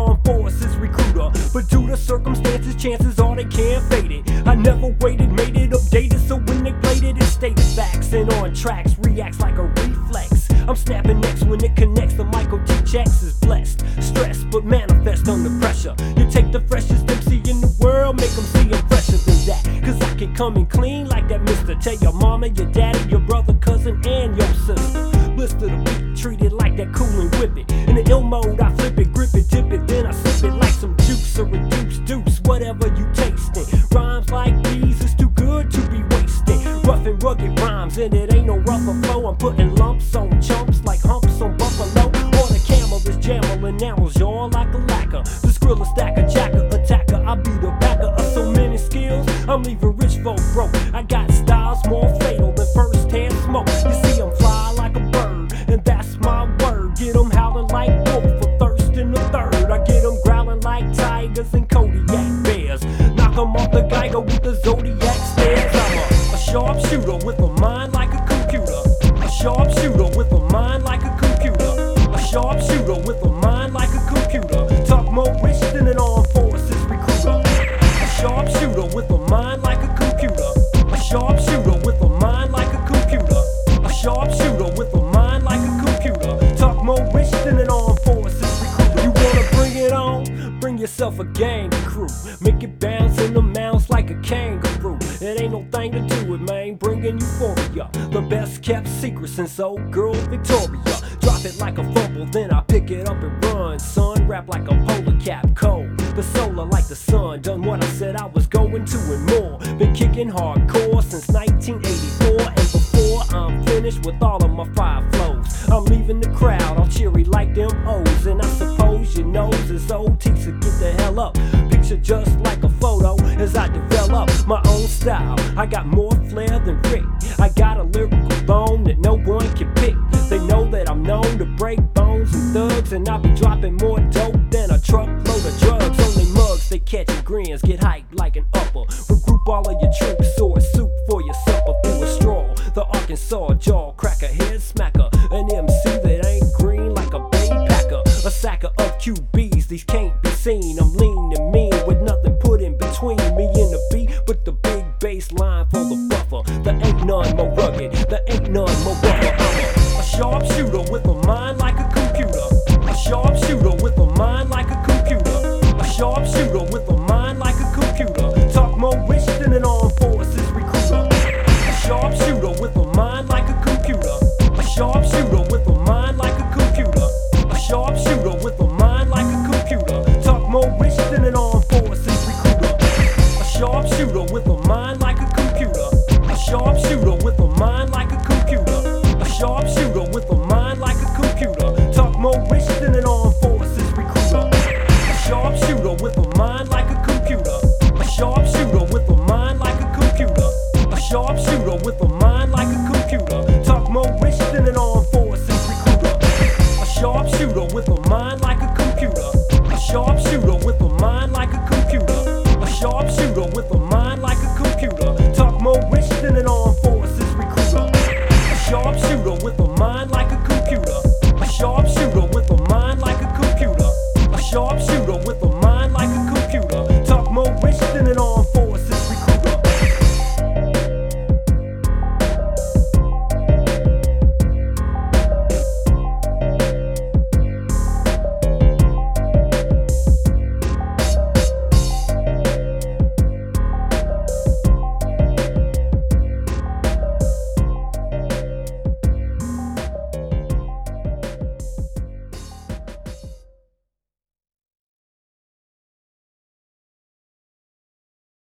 armed forces recruiter. But due to circumstances, chances are they can't fade it. I never waited, made it updated, so when they played it, it stated facts. And on tracks, reacts like a reflex. I'm snapping next when it connects. The Michael T. Checks is blessed, stressed, but manifest under pressure. You take the freshest MC in the world, make them see I'm fresher than that. Cause I can come in clean like that mister. Tell your mama, your daddy, your brother, cousin, and your sister. Blister the beat, treat it like that cool and whip it. In the ill mode, I flip it, grip it, dip it, then I sip it like some juice or reduce deuce, whatever you tasting. Rhymes like these is too good to be wasted. Rough and rugged rhymes, and it ain't no rougher flow. I'm putting lumps on chumps like humps on buffalo. Or the camel is jammer, enamels y'all like a lacquer. The skrilla stacker, jacker, attacker. I be the backer of so many skills. I'm leaving rich folk broke. I got styles more fatal than first-hand smoke. You see, I'm fly like a bird, and that's my word. Get 'em howling like wolf for thirst in the third. I get 'em growling like tigers and Kodiak bears. Knock 'em off the Geiger with the Zodiac stairs. I'm a sharpshooter with a mind like a computer. A sharpshooter with a mind like a computer. A sharpshooter with a mind like a computer. Talk more rich than an armed forces recruiter. A sharpshooter with a mind like a computer. A sharpshooter with a mind like a computer. A sharpshooter with a mind like a computer. Talk more rich than an armed forces recruiter. You wanna bring it on? Bring yourself a gang crew. Make it bounce in the mounds like a kangaroo. It ain't no thing to do with, man, bringing euphoria. The best kept secret since old girl Victoria. Drop it like a fumble, then I pick it up and run. Son, rap like a polar cap, cold, but solar like the sun. Done what I said I was going to and more. Been kicking hardcore since 1984. And before I'm finished with all of my 5 flows, I'm leaving the crowd all cheery like them O's. And I suppose your nose is OT, so get the hell up. Picture just like a photo as I develop my own style. I got more flair than Rick. I got a lyrical bone that no one can pick. They know that I'm known to break bones and thugs, and I be dropping more dope than a truckload of drugs. Only mugs they catch and grins get hyped like an upper. Regroup all of your troops, sword soup for your supper through a straw. The Arkansas jaw cracker, head smacker, an MC that ain't green like a bay packer. A sacker of QBs, these can't be seen. I'm lean